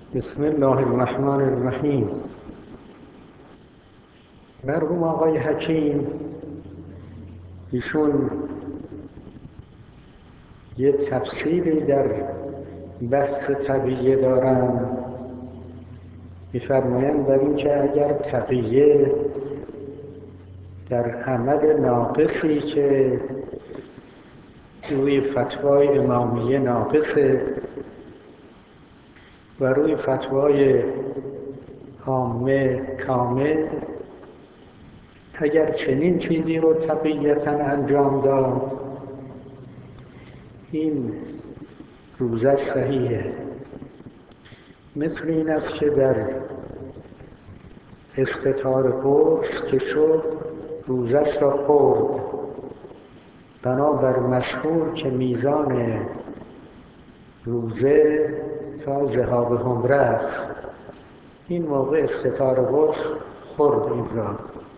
بسم الله الرحمن الرحیم. مرحوم آقای حکیم ایشون یه تفصیلی در بحث تقیه دارن. می‌فرمایند بر این که اگر تقیه در عمل ناقصی که روی فتوای امامیه ناقصه و روی فتوای عامه کامل، اگر چنین چیزی رو تقیةً انجام داد، این روزش صحیحه. مثل این است که در استطار قرص که شد روزش را خورد، بنابر مشهور که میزان روزه تا ذهاب حمره است. این موقع استطار قرص خورد این را.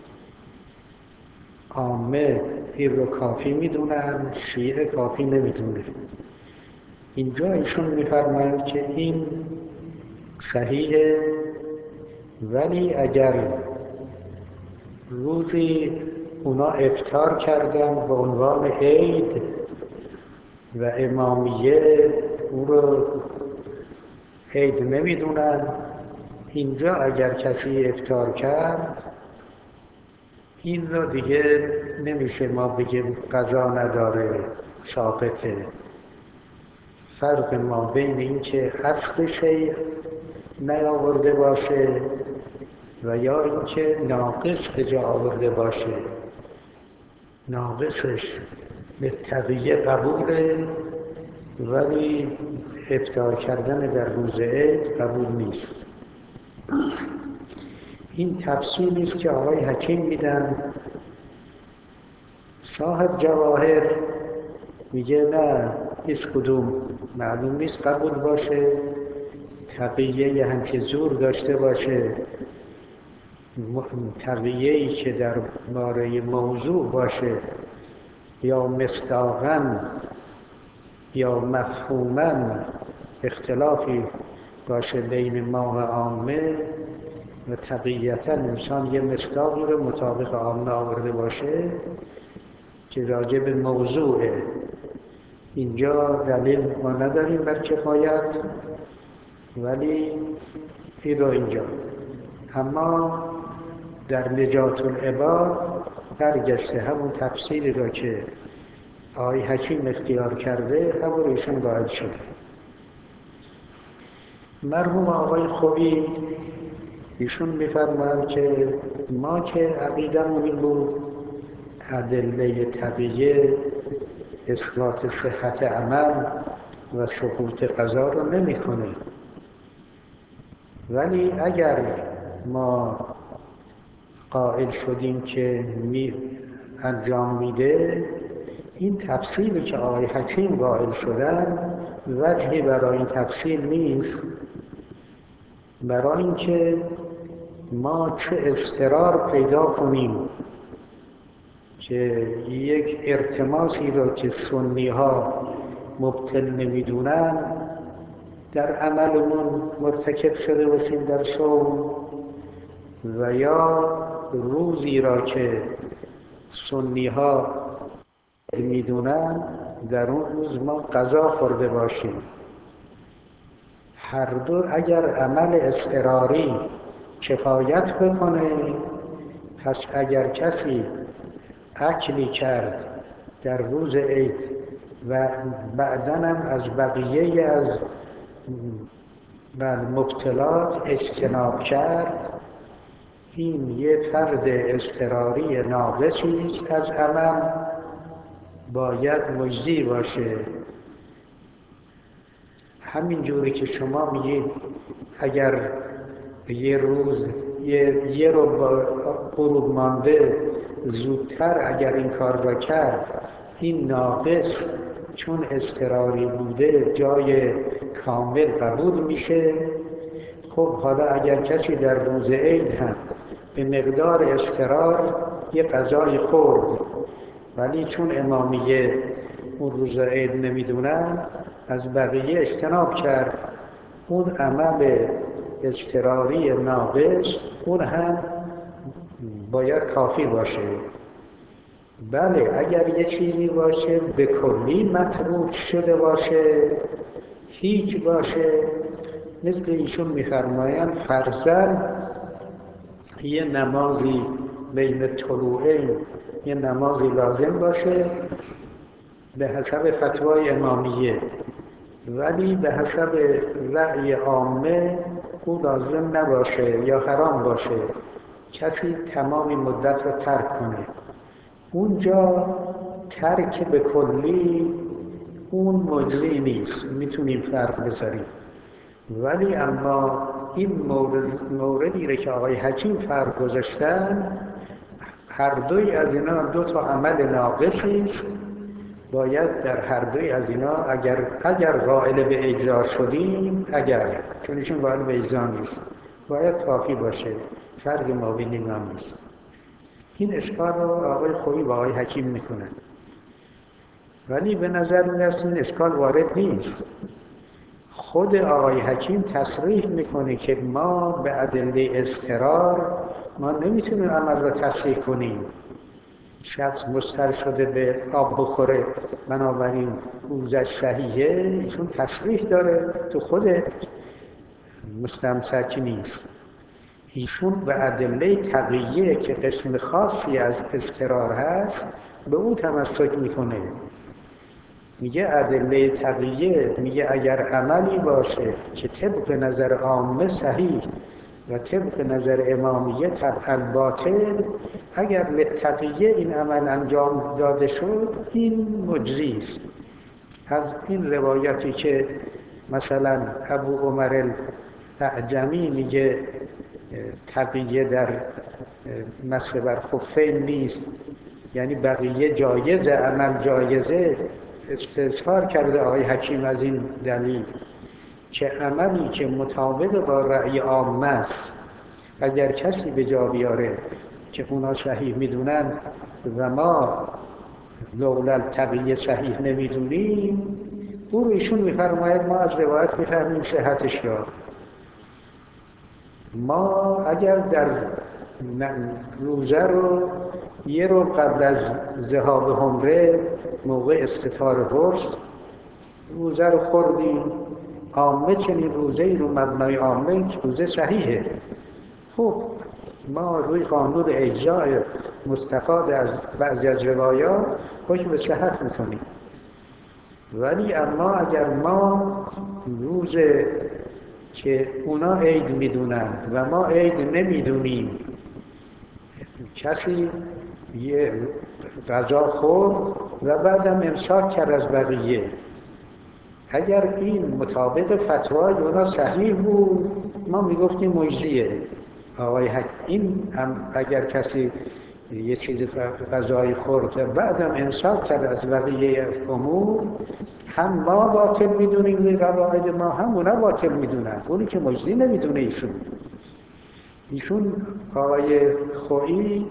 عامه این رو کافی میدونن، شیعه کافی نمیدونه. اینجا ایشون میفرمایند که این صحیحه، ولی اگر روزی اونا افطار کردن به عنوان عید و امامیه او رو عید نمیدونن، اینجا اگر کسی افطار کرد این رو دیگه نمیشه ما بگیم قضا نداره، ساقطه. فرق ما بین این که اصل شیء نیاورده باشه و یا این که ناقص به جا آورده باشه. ناقصش به تقیه قبوله، ولی افطار کردن در روز عید قبول نیست. این تفصیلی است که آقای حکیم میدن. صاحب جواهر میگه نه، هیچ کدوم معلوم نیست قبول باشه. تقیه یه همچه زور داشته باشه، تقیه‌ای که در باره موضوع باشه یا مصداقاً یا مفهوماً اختلافی باشه بین ما و عامه و تقیةً انسان یه مصداقی رو مطابق عامه آورده باشه که راجع به موضوعه. اینجا دلیل ما نداریم بر کفایت، ولی این رو اینجا. اما در نجات العباد برگشته همون تفسیری را که آقای حکیم اختیار کرده همون ایشون قائل شده. مرحوم آقای خویی ایشون می‌فرمایند که ما که عقیده‌مون این بود ادله تقیه اثبات صحت عمل و سقوط قضا رو نمی‌کنه، ولی اگر ما قائل شدیم که انجام میده، این تفصیلی که آقای حکیم قائل شدن وجهی برای این تفصیل نیست، برای اینکه ما چه اضطرار پیدا کنیم که یک التماسی رو که سنی ها مبطل نمیدونن در عملمون مرتکب شده باشیم در صوم، و یا روزی را که سنی ها میدونن در اون روز ما قضا خورده باشیم. هر دو اگر عمل اضطراری کفایت بکنه، پس اگر کسی اکلی کرد در روز عید و بعداً هم از بقیه از مبتلات اجتناب کرد، این یه فرد اضطراری ناقصی است از عمل، باید مجزی باشه. همین جوری که شما میگید اگر یه روز یه رو غروب مانده زودتر اگر این کار را کرد، این ناقص چون اضطراری بوده جای کامل قبول میشه. خب حالا اگر کسی در روز عید هم به مقدار اضطرار یه قضای خورد، ولی چون امامیه اون روز عید نمیدونن از بقیه اجتناب کرد، اون عمل اضطراری ناقص اون هم باید کافی باشه. بله اگر یه چیزی باشه به کلی متروک شده باشه، هیچ باشه، مثل ایشون می‌فرمایند فرضاً یه نمازی بین طلوعین یه نمازی لازم باشه به حسب فتوای امامیه، ولی به حسب رأی عامه او لازم نباشه یا حرام باشه، کسی تمام مدت رو ترک کنه. اونجا ترک به کلی اون مجزی نیست، میتونیم فرق بذاریم. ولی اما این موردی رو که آقای حکیم فرق گذاشتن، هر دوی از اینا دو تا عمل ناقصی است، باید در هر دوی از اینا اگر قائل به اجزا شدیم، چون ایشون قائل به اجزا نیست، باید کافی باشه، فرق ما بین اینا نیست. این اشکال رو آقای خویی و آقای حکیم میکنن، ولی به نظر میرسه این اشکال وارد نیست. خود آقای حکیم تصریح میکنه که ما به ادله اضطرار ما نمیتونیم عمل را تصحیح کنیم. شخص مضطر شده به آب بخوره، بنابراین روزش صحیحه، ایشون تصریح داره، تو خود مستمسک نیست. ایشون به ادله تقیه که قسم خاصی از اضطرار هست به اون تمسک میکنه. میگه ادله تقیه، میگه اگر عملی باشه که طبق نظر عامه صحیح و طبق نظر امامیه طبعا باطل، اگر لتقیه این عمل انجام داده شد این مجزی است. از این روایتی که مثلا ابو عمر الاعجمی میگه تقیه در مسح بر خفین نیست، یعنی بقیه جایزه، عمل جایزه، استظهار کرده آقای حکیم از این دلیل که عملی که مطابق با رأی عامه است اگر کسی به جا بیاره که اونا صحیح میدونن و ما لولا التقیه صحیح نمیدونیم، او رو ایشون میفرماید ما از روایت میفهمیم صحتش را. ما اگر در روزه رو یه رو قبل از ذهاب حمره موقع استطار غسل روزه رو خوردیم، عامه چنین روزه‌ای رو مبنای عامه روزه صحیحه، خب ما روی قانون اجزاء مستفاد از بعضی از روایات حکم به صحت میکنیم. ولی اما اگر ما روز که اونا عید میدونن و ما عید نمیدونیم، کسی یه غذا خورد و بعدم امساک کرد از بقیه، اگر این مطابق فتوای اونا صحیح بود ما میگفتیم مجزیه. آقای این هم اگر کسی یه چیز غذایی خورد و بعدم امساک کرد از بقیه امور، هم ما باطل میدونیم به قواعد ما، هم اونا باطل میدونن، اونی که مجزی نمیدونه ایشون آقای خویی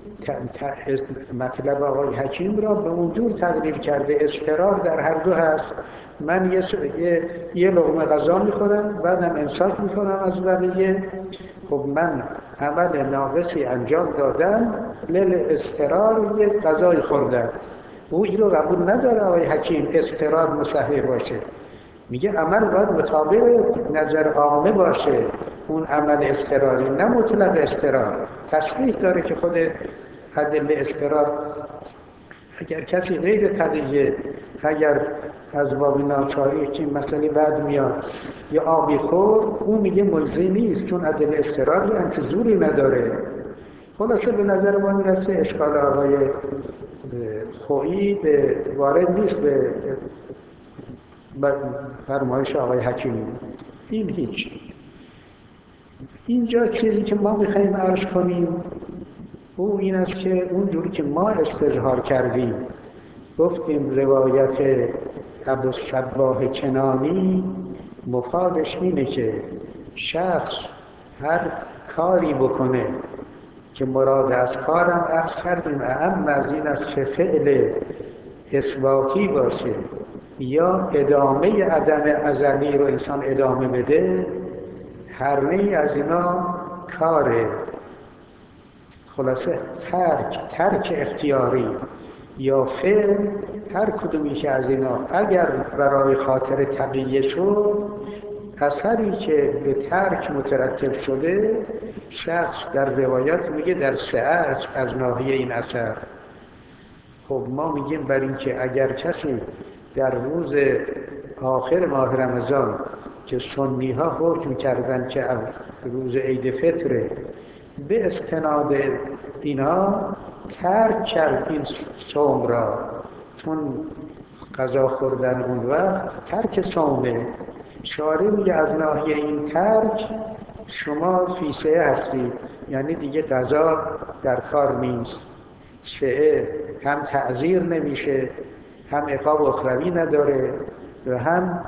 مطلب آقای حکیم را به اونجور تقریر کرده اضطرار در هر دو هست. من یه لقمه غذا میخورم بعدم امساک میکنم از بقیه، خب من عمل ناقصی انجام دادم، اضطرار یه غذای خوردم. او این رو قبول نداره آقای حکیم اضطرار مصحح باشه، میگه عمل باید مطابق نظر عامه باشه، اون عمل اضطراری نه مطلق اضطرار. تصریح داره که خود ادله اضطرار اگر کسی غیر تقیه، اگر از باب ناچاری که مسئله بعد میاد یا آبی خورد، اون میگه مجزی نیست چون ادله اضطراری همچه زوری نداره. خلاصه به نظر ما میرسه اشکال آقای خویی به وارد نیست به فرمایش آقای حکیم. این هیچ. اینجا چیزی که ما میخواییم عرض کنیم او این است که اونجوری که ما استظهار کردیم، گفتیم روایت ابوالصباح کنانی مفادش اینه که شخص هر کاری بکنه که مراد از کارم عرض کردیم اهم از این است که فعل اثباتی باشه یا ادامه عدم ازلی رو انسان ادامه بده، هر نوعی از اینا کاره. خلاصه ترک اختیاری یا فعل، هر کدومی که از اینا اگر برای خاطر تقیه شد، اثری که به ترک مترتب شده، شخص در روایات میگه در 3 عصر از ناحیه این اثر. خب ما میگیم بر این که اگر کسی در روز آخر ماه رمضان که سنی ها حکم کردن که روز عید فطره، به استناد اینا ترک کرد این صوم را، چون غذا خوردن اون وقت ترک صومه، شارع میگه از ناحیه این ترک شما فی سعه هستید، یعنی دیگه غذا در کار نیست. سعه هم تعذیر نمیشه، هم عقاب اخروی نداره و هم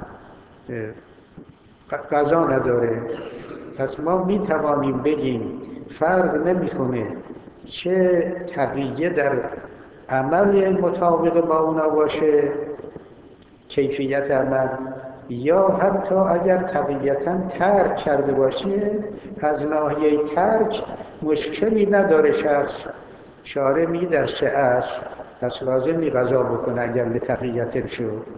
غذا نداره. پس ما می توانیم بگیم فرق نمیکنه چه تقیه در عمل مطابق با اونا باشه، کیفیت عمل، یا حتی اگر طبیعتاً ترک کرده باشه، از ناحیه ترک مشکلی نداره شخص. شارع می در 3 عصر پس لازمی غذا بکنه اگر لتقیت شد.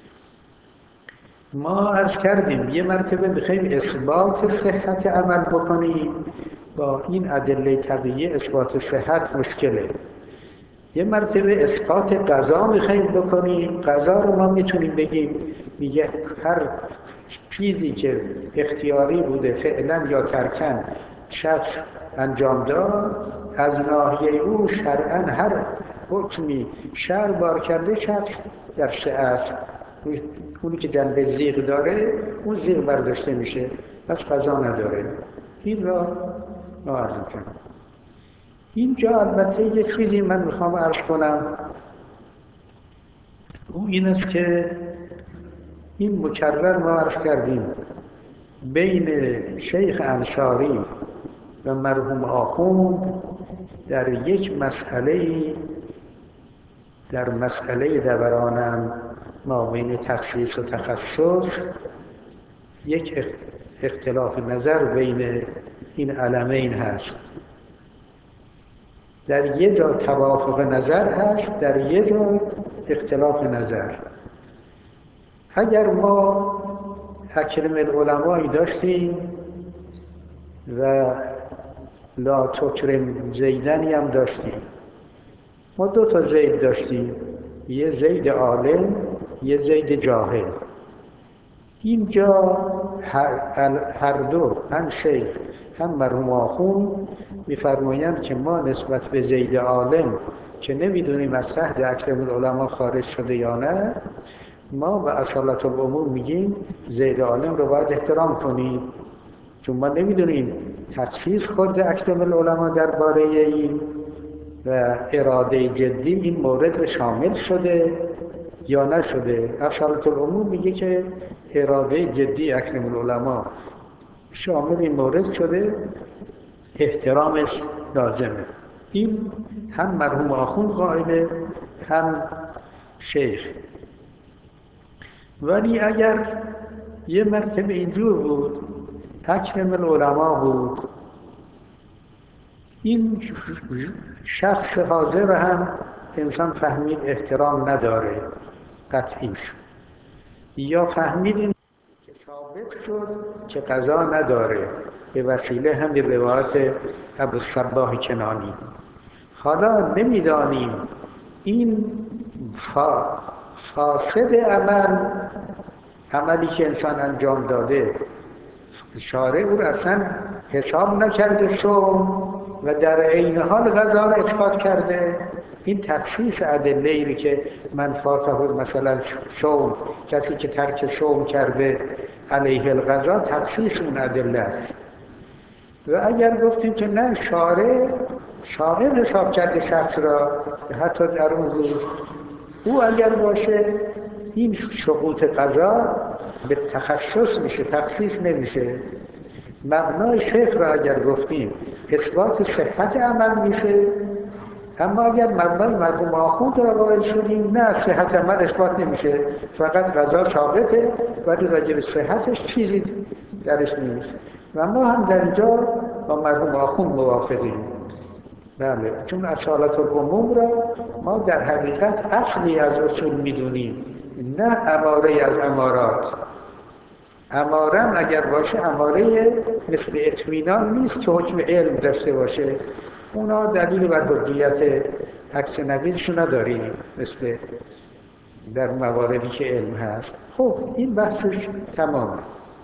ما عرض کردیم یه مرتبه بخوایم اثبات صحت عمل بکنیم، با این ادله تقیه اثبات صحت مشکله. یه مرتبه اسقاط قضا میخوایم بکنیم، قضا رو ما میتونیم بگیم میگه هر چیزی که اختیاری بوده فعلا یا ترکن شخص انجام داد، از ناحیه او شرعا هر حکمی شرع بار کرده شخص در 3 عصر، اونی که جنبه زیغ داره اون زیغ برداشته میشه، پس قضا نداره. این را ما عرض کنم. اینجا البته یه چیزی من میخوام عرض کنم، اون این است که این مکرر ما عرض کردیم بین شیخ انصاری و مرحوم آخوند در یک مسئله، در مسئله دورانم ما بین تخصیص و تخصص، یک اختلاف نظر بین این علمین هست. در یه جا توافق نظر هست، در یه جا اختلاف نظر. اگر ما اکرم العلمایی داشتیم و لا تکرم زیدنی هم داشتیم، ما 2 تا زید داشتیم، یه زید عالم، یه زید جاهل. اینجا هر دو، هم شیخ هم مرحوم آخوند می‌فرمایند که ما نسبت به زید عالم که نمیدونیم از صحن اکرم العلماء خارج شده یا نه، ما به اصالت الامور میگیم زید عالم رو باید احترام کنیم، چون ما نمیدونیم تخصیص خود اکرم العلماء درباره این و اراده جدی این مورد شامل شده یا نشده. اصالت الامور میگه که اراده جدی اکرم العلماء شامل این مورد شده، احترامش لازمه. این هم مرحوم آخوند قائله هم شیخ. ولی اگر یه مرتبه اینجور بود اکرم العلماء بود، این شخص حاضر هم انسان فهمید احترام نداره قطعیش، یا فهمید این که ثابت شد که قضا نداره به وسیله همین روایت ابوالصباح کنانی. حالا نمیدانیم این فاسد عملی که انسان انجام داده شارع او را اصلا حساب نکرده صوم و در عین حال غذا را اثبات کرده. این تخصیص ادله‌ای که من فاته مثلا صوم، کسی که ترک صوم کرده علیه القضا، تخصیص اون ادله است. و اگر گفتیم که نه، شارع صائم حساب کرده شخص را حتی در اون روز، او اگر باشه این سقوط قضا به تخصص میشه، تخصیص نمیشه. مبنای شیخ را اگر گفتیم اثبات صحت عمل میشه، اما اگر مبنای مردم آخوند را قائل شدیم، نه صحت عمل اثبات نمیشه، فقط قضا ثابته ولی راجع به صحتش چیزی درش نیست و ما هم در اینجا با مرحوم آخوند موافقیم. بله، چون اصالت العموم را ما در حقیقت اصلی از اصول میدونیم، نه اماره از امارات. اماره اگر باشه اماره مثل اطمینان نیست که حکم علم داشته باشه، اونا دلیل بر حجیت عکس نقیضشو نداریم مثل در مواردی که علم هست. خب این بحثش تمامه.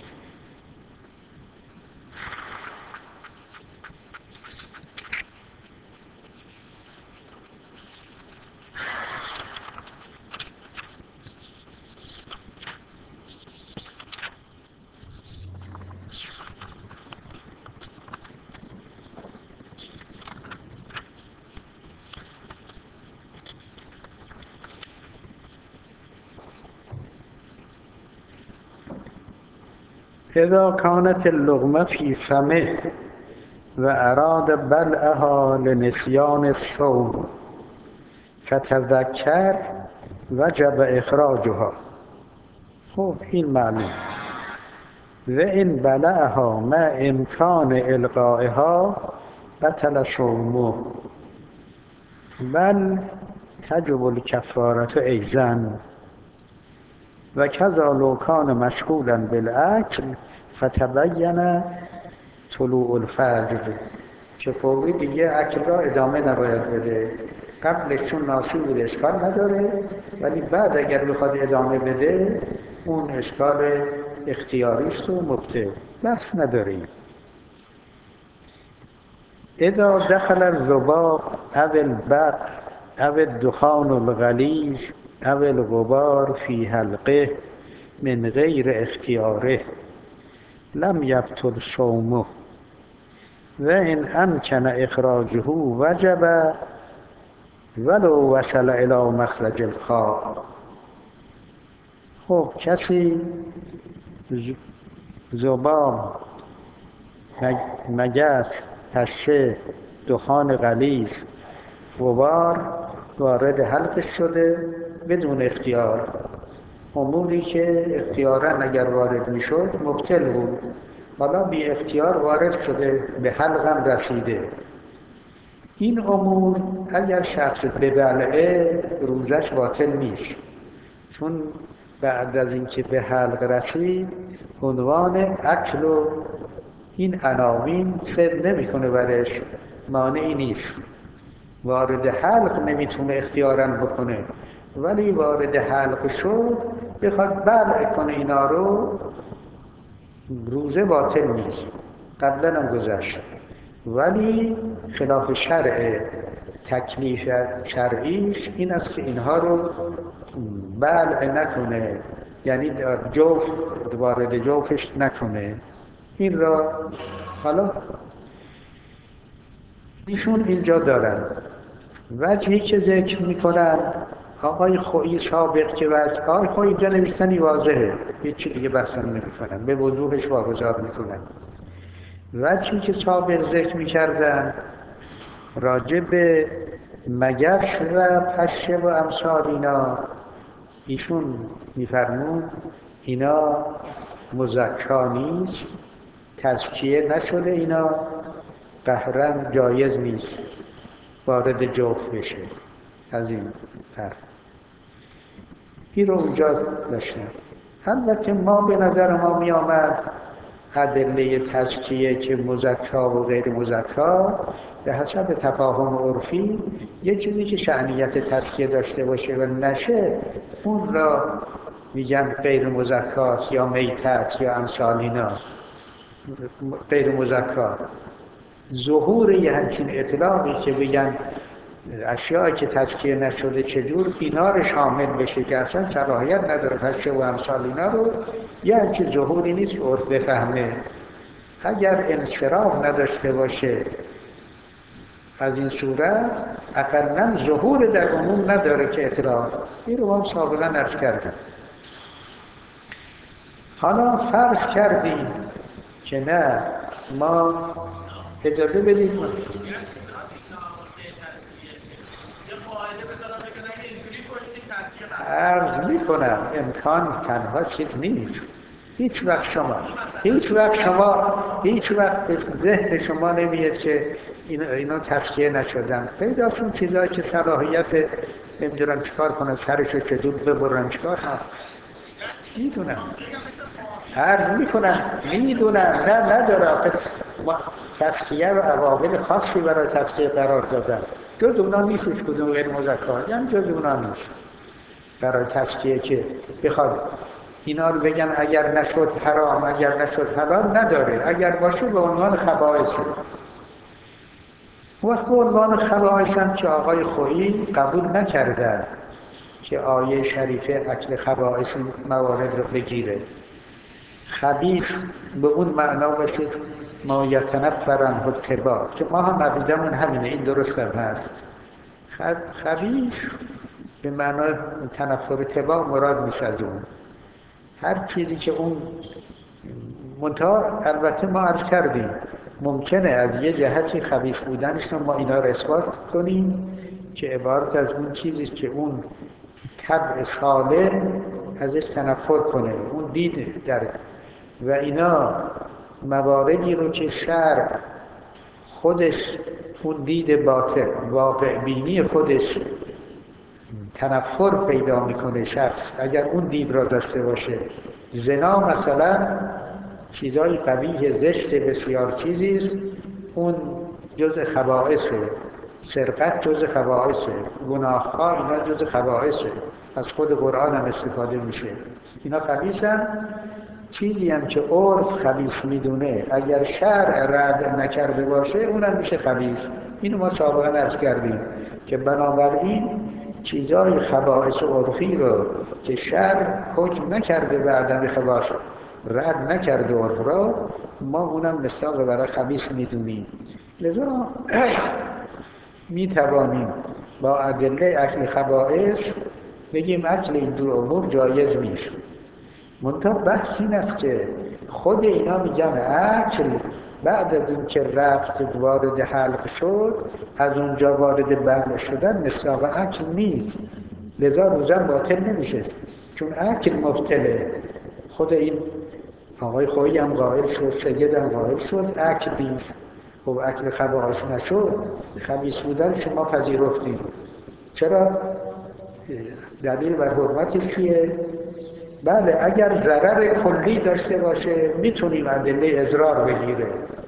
اذا كانت اللقمة في فمه وأراد بلعها لنسيان الصوم فتذكر وجب إخراجها. خب این معلوم. و این بلعها مع امکان القائها بطل صومه بل تجب الکفارة ایضا و کذا لو کان مشغولا بالاکل فتبین طلوع الفجر، که فوری دیگه اکل را ادامه نباید بده. قبلش چون ناسی بود اشکال نداره، ولی بعد اگر بخواد ادامه بده اون اشکال اختیاری است و مبطل، بحث نداریم. اذا دخل الذباب او البق او الدخان الغلیظ او الغبار فی حلقه من غیر اختیاره لم یبطل صومه و ان امکن اخراجه وجب ولو وصل الی مخرج الخاء. خب کسی ذباب، مگس، پشه، دخان غلیظ، غبار وارد حلقش شده بدون اختیار، اموری که اختیارا اگر وارد میشد مبطل بود، حالا بی اختیار وارد شده به حلقم رسیده. این امور اگر شخص ببلعه روزش باطل نیست، چون بعد از اینکه به حلق رسید عنوان اکل و این عناوین صد نمیکنه، برش مانعی نیست. وارد حلق نمیتونه اختیاراً بکنه، ولی وارد حلق شد بخواد بلع کنه اینا رو، روزه باطل نیست، قبلا هم گذشت، ولی خلاف شرع. تکلیف شرعیش این است که اینها رو بلع نکنه، یعنی جوف وارد جوفش نکنه. این را حالا ایشون اینجا دارن وجهی که ذکر میکنن. آقای خویی سابق که آقای خویی اینجا نوشتنی واضحه، هیچی دیگه بحث نمیکنن، به وضوحش واگذار میکنن. وجهی که سابق ذکر میکردن راجع به مگس و پشه و امثال اینا، ایشون میفرمون اینا مزکا نیست، تزکیه نشده، اینا قهرن جایز نیست وارد جوف بشه. از این طرف این رو اونجا داشتن. البته ما به نظر ما می آمد ادله تزکیه که مزکا و غیر مزکا به حسب تفاهم عرفی یه چیزی که شأنیت تزکیه داشته باشه و نشه اون را میگن غیر مزکاست یا میتست یا امثال اینا غیر مزکا. ظهور یه همچین اطلاقی که بگن اشیایی که تزکیه نشده چجور اینا رو شامل بشه که اصلا صلاحیت نداره پشه و امثال اینا رو، یه همچین ظهوری نیست که عرف بفهمه. اگر انصراف نداشته باشه از این صورت اقلاً ظهور در عموم نداره که اطلاق. این رو هم سابقا عرض کردم. حالا فرض کردیم که نه، ما اجازه بدید عرض میکنم امکان تنها چیز نیست. هیچ وقت به ذهن شما نمیاد که اینا تزکیه نشدن. پیداشون چیزایی که صلاحیت نمیدونم چیکار کنن، سرشو چطور ببرن چیکار هست. میدونم عرض میکنم میدونم نه نداره. آخه تزکیه و عوامل خاصی برای تزکیه قرار دادن، جز اونا نیست. کدوم غیر مزکا یعنی جز اونا نیست برای تزکیه که بخواد اینا رو بگن اگر نشد حرام اگر نشد حلال نداره. اگر باشه به عنوان خبائثه. وقت به عنوان خبائث هم که آقای خویی قبول نکردن که آیه شریفه اکل خبائث موارد رو بگیره. خبیث به اون معنا باشه ما یتنفرن التباع، که ما هم عقیدمون همینه، این درست هم هست. خبیث به معنای تنفر تباع مراد نیست از اون هر چیزی که اون منتها. البته ما عرض کردیم ممکنه از یه جهتی خبیث بودنش رو ما اینا رو اثبات کنیم که عبارت از اون چیزی که اون طبع صالح ازش تنفر کنه، اون دید در و اینا مواردی رو که شرع خودش اون دید باطل واقع بینی خودش تنفر پیدا میکنه شخص اگر اون دید را داشته باشه. زنا مثلا چیزای قبیح زشت بسیار چیزیست، اون جز خبائثه. سرقت جز خبائثه. گناه‌ها اینا جز خبائثه. از خود قرآن هم استفاده میشه. اینا خبیثن. چیزی هم که عرف خبیث میدونه اگر شرع رد نکرده باشه اونم میشه خبیث. اینو ما سابقا عرض کردیم که بنابراین چیزای خبائث عرفی رو که شرع حکم نکرده به عدم خبائث رد نکرده عرف را، ما اونم مصداق برای خبیث میدونیم. لذا میتوانیم با ادله اکل خبائث بگیم اکل این دو امور جایز نیست. منتها بحث این است که خود اینا میگن اکل بعد از این که رفت وارد حلق شد از اونجا وارد بلع شدن مصداق اکل نیست، لذا روزن باطل نمیشه چون اکل مبتله. خود این آقای خویی هم قائل شد، سید هم قائل شد اکل نیست. خب اکل خبائث نشد، خبیث بودن شما پذیرفتید. چرا؟ دلیل بر حرمتش چیه؟ بله اگر ضرر کلی داشته باشه میتونیم ادله اضرار بگیره.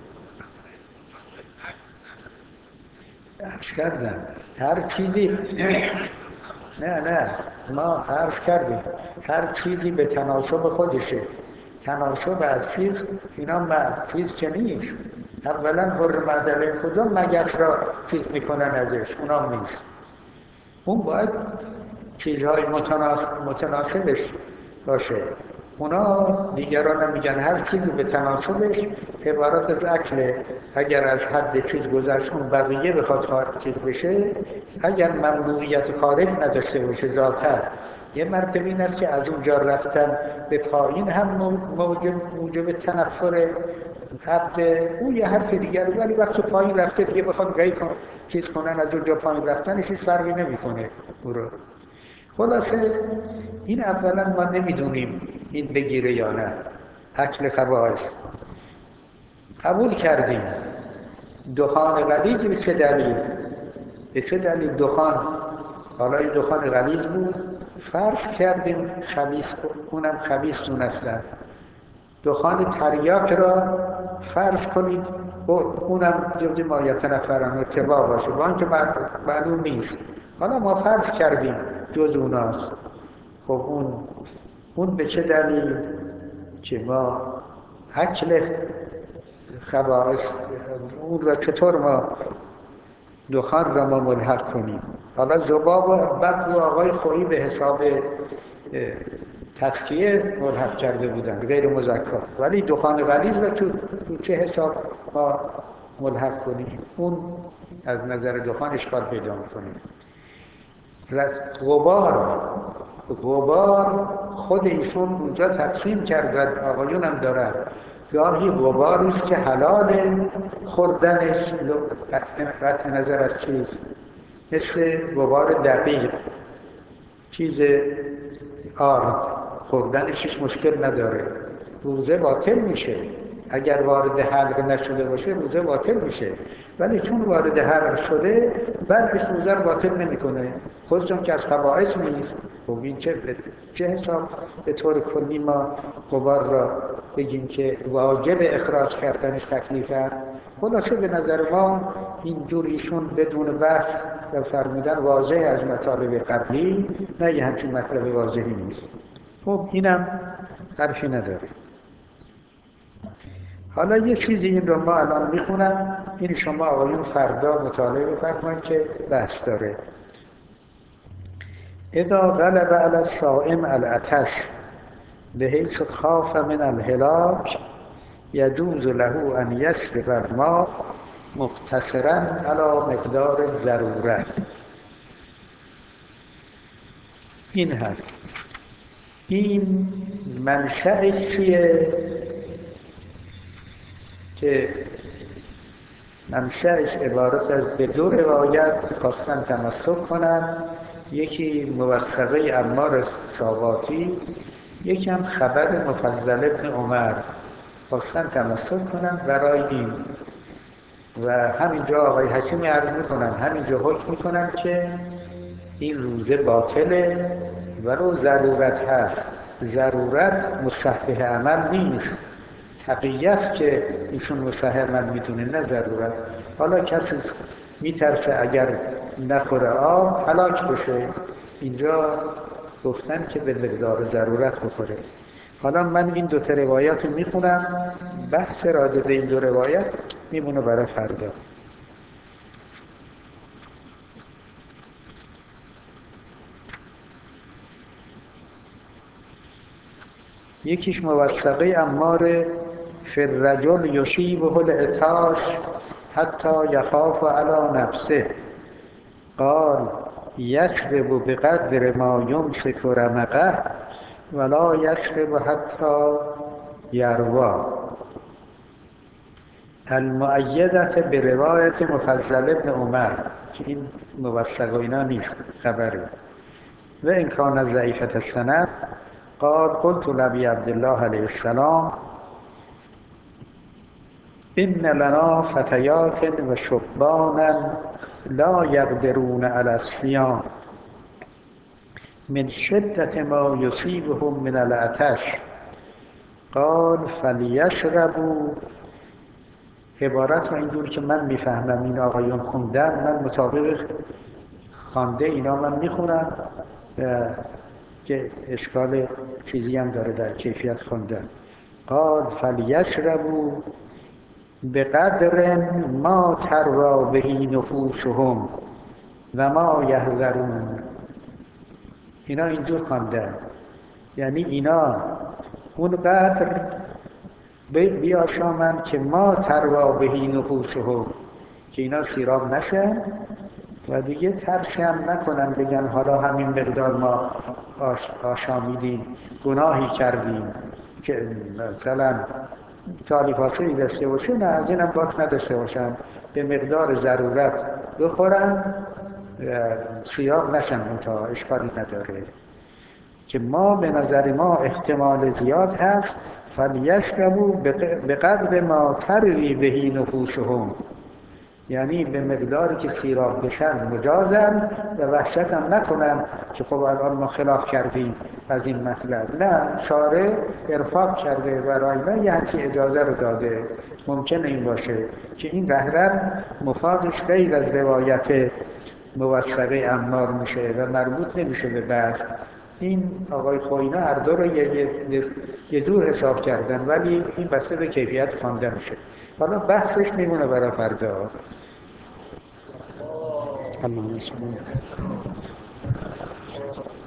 عرض کردم هر چیزی نه ما عرض کردیم هر چیزی به تناسب خودشه. تناسب از چیز اینا چیز که نیست. اولا حرمت علیه کدوم مگس را چیز میکنن ازش، اونا نیست. اون باید چیزهای متناسبش باشه. اونا دیگران هم میگن هر چیزی به تناسبش عبارت از اکله. اگر از حد چیز گذشت اون بقیه بخواد چیز بشه، اگر ممنوعیت خارج نداشته باشه ذاتا. یه مرتبه این است که از اونجا رفتن به پایین هم موجب تنفر عبد او یه حرف دیگر، ولی وقتی پایین رفته دیگه بخواد گاهی چیز کنن از اونجا پایین رفتنش هیچ فرقی نمیکنه او رو. خلاصه این اولا ما نمیدونیم این بگیره یا نه. اکل خبائث قبول کردیم. دخان غلیظ به چه دلیل؟ به چه دلیل دخان؟ حالا این دخان غلیظ بود فرض کردیم خبیث، اونم خبیث دونستن. دخان تریاک را فرض کنید اونم جزء ما یتنفرن اتباع باشه با اینکه معلوم نیست. حالا ما فرض کردیم جز اوناست. خب اون به چه دلیل که ما اکل خبائث اون را چطور ما دخان را ما ملحق کنیم؟ حالا ذباب و بد و آقای خویی به حساب تزکیه ملحق کرده بودن غیر مزکا، ولی دخان غلیظ را تو چه حساب ما ملحق کنیم؟ اون از نظر دخان اشکال پیدا می‌کنه. غبار خود ایشون اونجا تقسیم کرد، آقایون هم دارن. گاهی غباری است که حلال خوردنش قطع نظر از چیز، مثل غبار دقیق. چیز آرد خوردنش هیچ مشکل نداره، روزه باطل میشه. اگر وارد حلق نشده باشه روزه باطل میشه، ولی چون وارد حلق شده بعدش روزه رو باطل نمیکنه، خودشون که از خبائث نیست. خب این چه حساب به طور کلی ما غبار را بگیم که واجب اخراج کردنش تکلیف هست؟ خلاصه به نظر ما اینجور ایشون بدون بحث در فرمودن واضح از مطالب قبلی، نه یه همچین مطلب واضحی نیست. خب اینم حرفی نداره. حالا یه چیزی این رو ما الان میخونم، این شما آقایون فردا مطالعه بفرمایید که بحث داره. اذا غلب علی الصائم العطش بحیث خاف من الهلاک یجوز له ان یشرب الماء مقتصرا علی مقدار ضرورت. این حرف این منشأش چیه؟ که منشأش عبارت از به دو روایت خواستن تمسک کنن، یکی موثقه عمار ساواتی، یکی هم خبر مفضل ابن عمر، خواستن تمسک کنن برای این. و همینجا آقای حکیمی عرض میکنن، همینجا حکم میکنن که این روزه باطله ولو ضرورت هست. ضرورت مصحح عمل نیست، تقیه است که ایشون مصحح عمل میدونه، نه ضرورت. حالا کسی میترسه اگر نخوره آب هلاک بشه، اینجا گفتن که به مقدار ضرورت بخوره. حالا من این دو تا روایت رو میخونم، بحث راجع به این دو روایت میمونه برای فردا. یکیش موثقه عمار فی الرجل یصیبه العطاش حتی یخاف علی نفسه قال یشرب بقدر ما یمسک رمقه ولا یشرب حتی یروی. المؤیدة بروایت مفضل ابن عمر، که این موثق اینا نیست، خبره. و ان کان ضعیفة السند قال قلت لابی عبدالله علیه السلام ان لنا فتیات و شبانا لا یقدرون علی الصیام من شدة ما یصیبهم من العطش قال فلیشربوا. عبارت رو اینجور که من میفهمم این آقایون خوندن، من مطابق خوانده اینا من میخونم که اشکال چیزی هم داره در کیفیت خوندن. قال فلیشربوا بقدر ما تروی به نفوسهم و ما یحذرون. اینا اینجور خواندن، یعنی اینا اونقدر بیاشامن که ما تروی به نفوسهم، که اینا سیراب نشن و دیگه ترسی هم نکنن بگن حالا همین مقدار ما آشامیدیم گناهی کردیم، که مثلا تالیفاسهی داشته باشه، نه از اینم باک نداشته باشن، به مقدار ضرورت بخورن سیراب نشن، تا اشکالی نداره. که ما به نظر ما احتمال زیاد هست فلیشربوا بقدر ما تروی به نفوسهم، یعنی به مقداری که سیراب بشن مجازن و وحشت هم نکنن که خب الان ما خلاف کردیم از این مطلب. نه، شارع ارفاق کرده برای ما یه همچین اجازه رو داده. ممکنه این باشه که این قهرن مفادش غیر از روایت موثقه عمار میشه و مربوط نمیشه به بحث. این آقای خوینا هر دو رو یه جور حساب کردن، ولی این بسته به کیفیت خوانده میشه. حالا بحثش میمونه برای فردا. اللهم صل